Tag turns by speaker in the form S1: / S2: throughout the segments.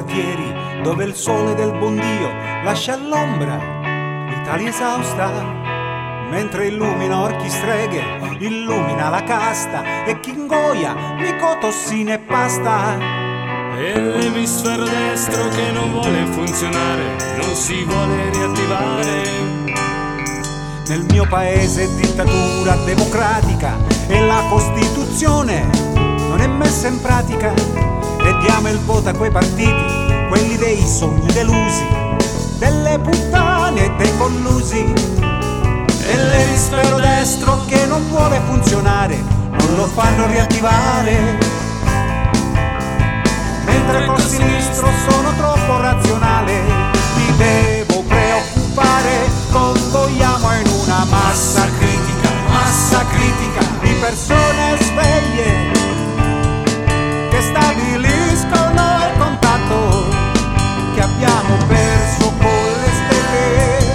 S1: quartieri dove il sole del buon Dio lascia all'ombra l'Italia esausta, mentre illumina orchi streghe, illumina la casta e chi ingoia mico tossine e pasta.
S2: E l'emisfero destro che non vuole funzionare, non si vuole riattivare.
S1: Nel mio paese è dittatura democratica e la Costituzione non è messa in pratica, e diamo il voto a quei partiti, quelli dei sogni delusi, delle puttane e dei collusi. E l'emisfero destro che non vuole funzionare non lo fanno riattivare, mentre col sinistro sono troppo razionale. Mi devo preoccupare, convogliamo in una massa critica di persone sveglie che stabiliscono il contatto che abbiamo perso con le stelle.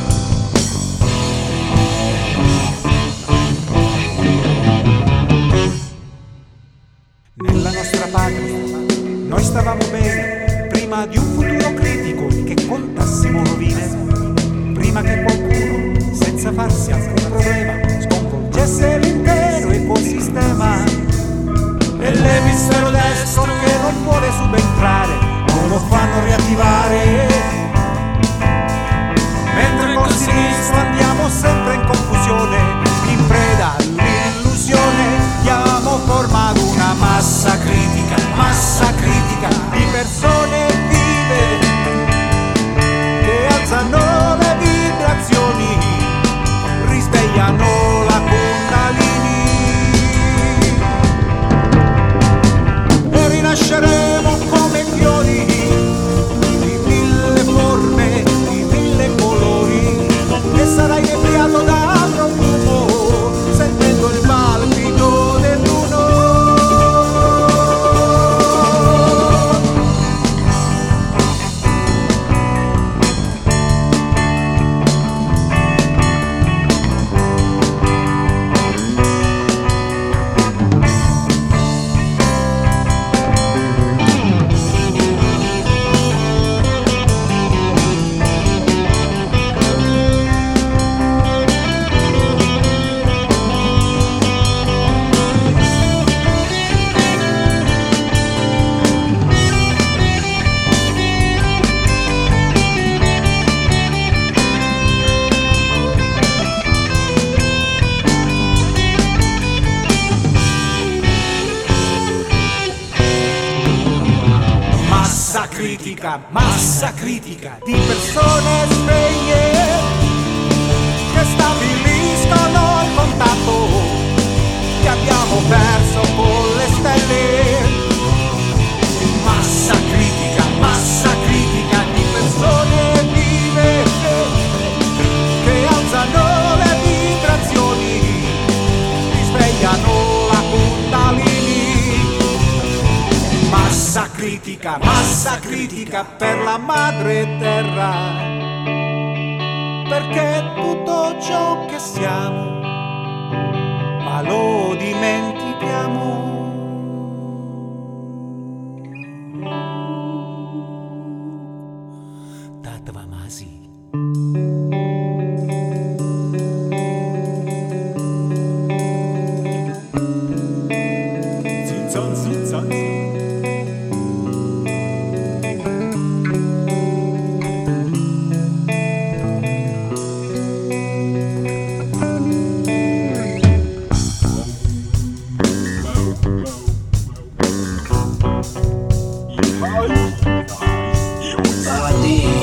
S1: Nella nostra patria noi stavamo bene, prima di un futuro critico che contassimo rovine, prima che qualcuno, senza farsi alcun problema, sconvolgesse l'intero ecosistema. E l'emisfero destro che non vuole subentrare, non lo fanno riattivare, mentre col sinistro andiamo sempre in confusione, in preda all'illusione. Diamo forma ad una massa critica di persone vive che alzano le vibrazioni, risvegliano la Kundalini, e rinasceremo come fiori di mille forme, di mille colori, e sarai inebriato da profumo, sentendo il palpito dell'uno. Massa critica di persone sveglie che stabiliscono il contatto che abbiamo perso con le stelle. Massa critica di persone vive che alzano le vibrazioni, risvegliano la Kundalini. Massa critica per la madre terra, perché tutto ciò che siamo ma lo dimentichiamo. Tatvamasi. Zin.
S3: Sawadee.